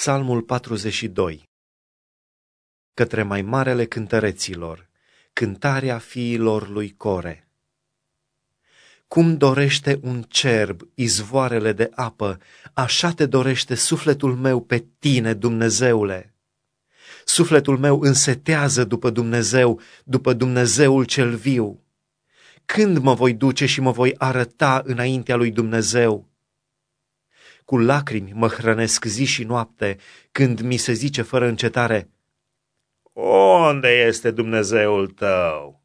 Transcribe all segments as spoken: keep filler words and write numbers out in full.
Psalmul patruzeci și doi. Către mai marele cântăreților, cântarea fiilor lui Core. Cum dorește un cerb izvoarele de apă, așa te dorește sufletul meu pe tine, Dumnezeule. Sufletul meu însetează după Dumnezeu, după Dumnezeul cel viu. Când mă voi duce și mă voi arăta înaintea lui Dumnezeu? Cu lacrimi mă hrănesc zi și noapte, când mi se zice fără încetare: unde este Dumnezeul tău?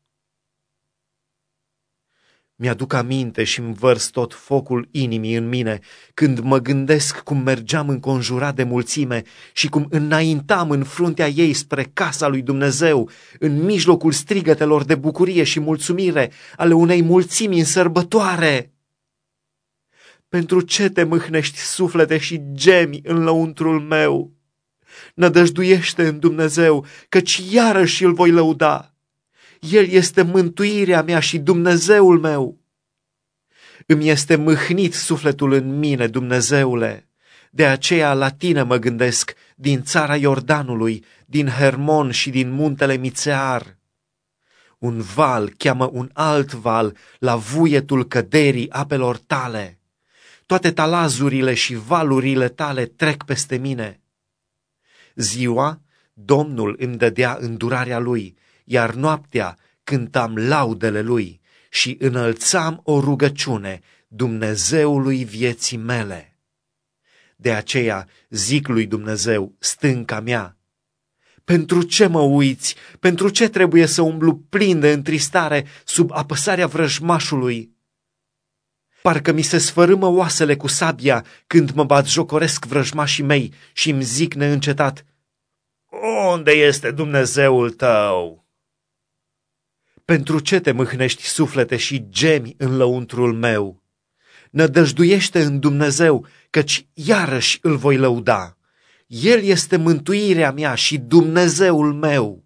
Mi-aduc aminte și îmi vărs tot focul inimii în mine, când mă gândesc cum mergeam înconjurat de mulțime și cum înaintam în fruntea ei spre casa lui Dumnezeu, în mijlocul strigătelor de bucurie și mulțumire ale unei mulțimi în sărbătoare. Pentru ce te mâhnești, suflete, și gemi în lăuntrul meu? Nădăjduiește în Dumnezeu, căci iarăși îl voi lăuda. El este mântuirea mea și Dumnezeul meu. Îmi este mâhnit sufletul în mine, Dumnezeule, de aceea la tine mă gândesc din țara Iordanului, din Hermon și din muntele Mițear. Un val cheamă un alt val la vuietul căderii apelor tale. Toate talazurile și valurile tale trec peste mine. Ziua, Domnul îmi dădea îndurarea lui, iar noaptea cântam laudele lui și înălțam o rugăciune Dumnezeului vieții mele. De aceea zic lui Dumnezeu, stânca mea: pentru ce mă uiți? Pentru ce trebuie să umblu plin de întristare sub apăsarea vrăjmașului? Parcă mi se sfărâmă oasele cu sabia când mă batjocoresc vrăjmașii mei și îmi zic neîncetat: unde este Dumnezeul tău? Pentru ce te mâhnești, suflete, și gemi în lăuntrul meu? Nădăjduiește în Dumnezeu, căci iarăși îl voi lăuda. El este mântuirea mea și Dumnezeul meu.